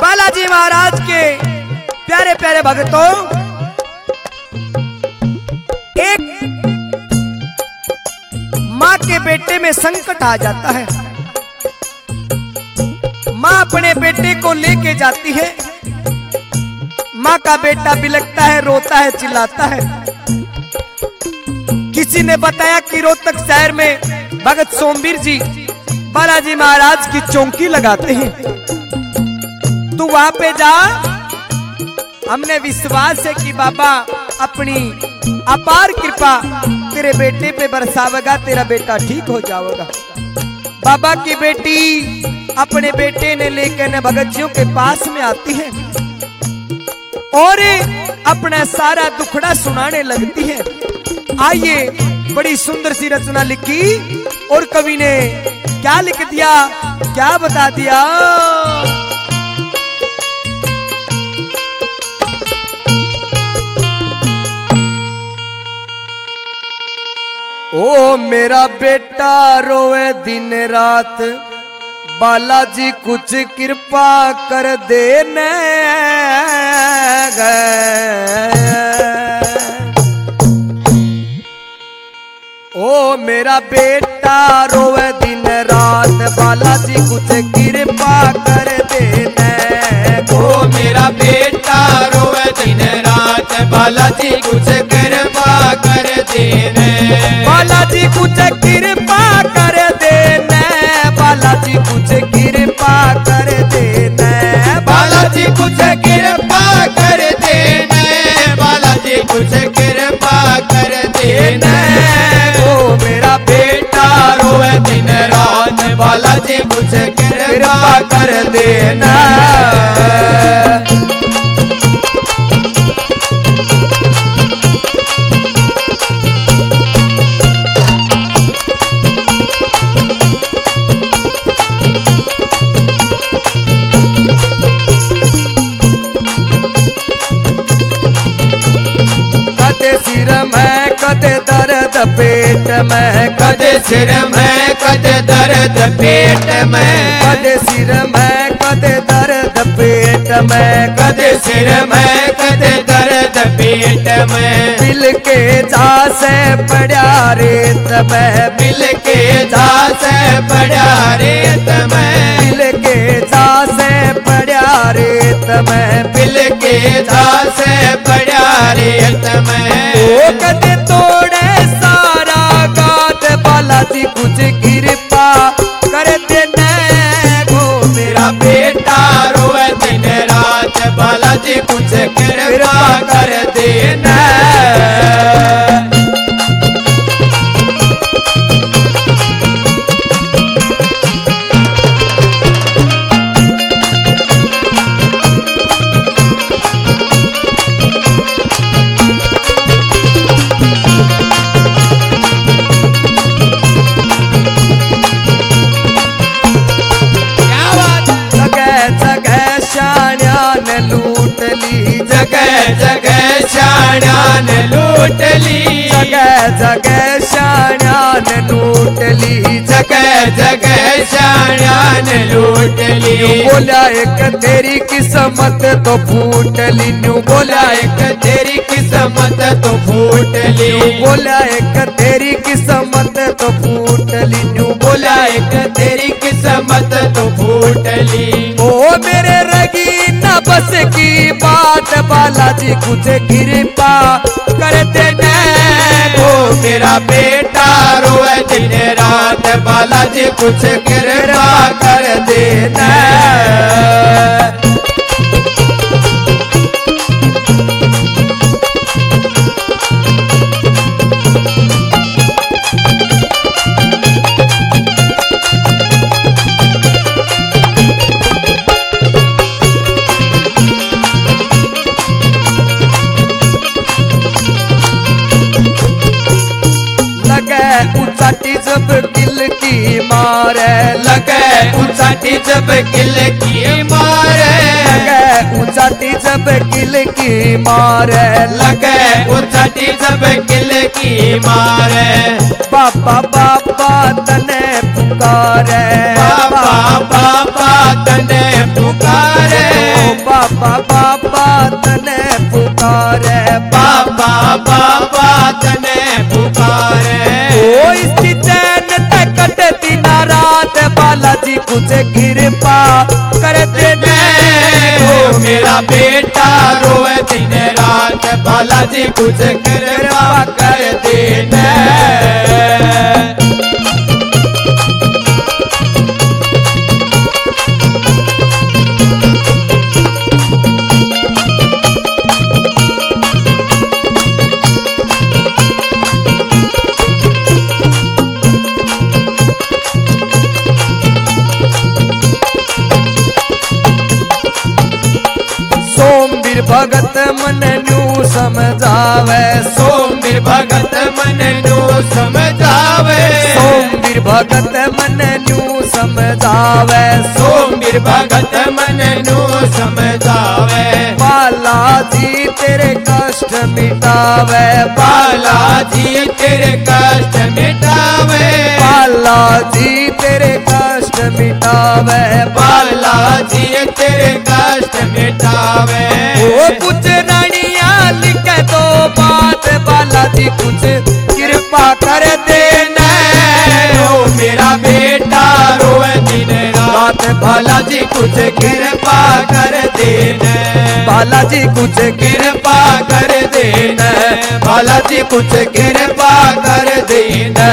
बालाजी महाराज के प्यारे प्यारे भक्तों, एक माँ के बेटे में संकट आ जाता है। माँ अपने बेटे को लेके जाती है। माँ का बेटा बिलखता है, रोता है, चिल्लाता है। किसी ने बताया कि रोहतक शहर में भगत सोमवीर जी बालाजी महाराज की चौकी लगाते हैं, तू वहां पे जा। हमने विश्वास है कि बाबा अपनी अपार कृपा तेरे बेटे पे बरसावेगा, तेरा बेटा ठीक हो जाएगा। बाबा की बेटी अपने बेटे ने लेकर न भगत जियों के पास में आती है और अपना सारा दुखड़ा सुनाने लगती है। आइए, बड़ी सुंदर सी रचना लिखी और कवि ने क्या लिख दिया, क्या बता दिया। ओ मेरा बेटा रोए दिन रात, बालाजी कुछ कृपा कर देने ओ मेरा बेटा रोए दिन रात, बालाजी कुछ कृपा कर देने। ओ मेरा बेटा रोए दिन रात, बालाजी कुछ कृपा कर देने। बालाजी कुछ कृपा कर देने, बालाजी कुछ कृपा कर देने। बालाजी कुछ कृपा कर देने, बालाजी कुछ कृपा कर देने। ओ मेरा बेटा रोए दिन रात, बालाजी कुछ कृपा कर देना। कदे सिर में कदे दर्द पेट में, कदे सिर में कदे दर्द पेट में। कदे सिर में कदे दर्द पेट में, कदे सिर में कदे दर्द पेट में। दिल के जा से पड़ा रेत में, दिल के जा से पड़ा रेत में। दिल के जा से पड़ा रेत में, दिल के जा से पड़ा रेत में। ओ कदे तोड़े सारा गात, बालाजी कुछ कृपा कर देने गो मेरा बेटा रोए दिन रात, बालाजी कुछ कृपा कर देना। लूट ली, जगह जगह शान्या ने लूट ली। जगह जगह शान्या ने लूट ली, जगह जगह शान्या ने लूट ली। बोला एक तेरी किस्मत तो फूट ली, न्यू बोला एक तेरी किस्मत तो फूट ली। बोला एक तेरी किस्मत तो फूट ली, न्यू बोला एक तेरी किस्मत तो फूट ली। ओ मेरे रगी न बस की बात, बालाजी कुछ कृपा कर देने। ओ मेरा बेटा रोए दिन रात, बालाजी कुछ कृपा कर देना। उचाटी जब दिल की मारे, लगे उचाटी जब किल की मारे। लगे उचाटी जब किल की मारे, लगे उचाटी जब किल की मारे। बाबा बाबा तने पुकारे, बाबा बाबा तने पुकारे। बाबा बाबा तने पुकारे, बाबा बाबा तने पुकारे। ओ इसकी चैन ते कटती ना रात, बालाजी कुछ कृपा कर देने। ओ मेरा बेटा रोए दिन रात, बालाजी कुछ कृपा कर देना। सोमवीर भगत मन न्यू समझावे, सोमवीर भगत मन न्यू समझावे, सोमवीर भगत मन न्यू समझावे, सोमवीर भगत मन न्यू समझावे। बालाजी तेरे कष्ट मिटावे, बालाजी तेरे कष्ट मिटावे, बालाजी तेरे कष्ट मिटावे, बालाजी तेरे कष्ट मिटावे। ओ कुछ रानिया लिखे दो बात, बालाजी कुछ कृपा कर देना। ओ मेरा बेटा रोए दिन रात, बालाजी कुछ कृपा कर देना, बालाजी कुछ कृपा कर देना, बालाजी कुछ कृपा कर देना।